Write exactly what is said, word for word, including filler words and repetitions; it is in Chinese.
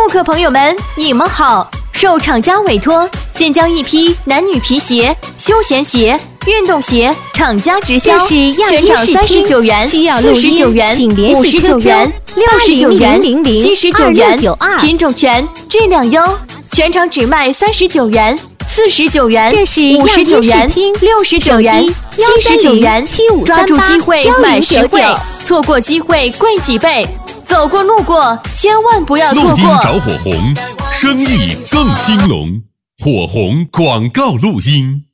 顾客朋友们，你们好！受厂家委托，现将一批男女皮鞋、休闲鞋、运动鞋厂家直销，全场三十九元、四十九元、五十九元、六十九元、七十九元，品种全，质量优，全场只卖三十九元、四十九元、五十九元、六十九元、七十九元，抓住机会买实惠，错过机会贵几倍。走过路过，千万不要错过。 录音找火红，生意更兴隆。火红广告录音。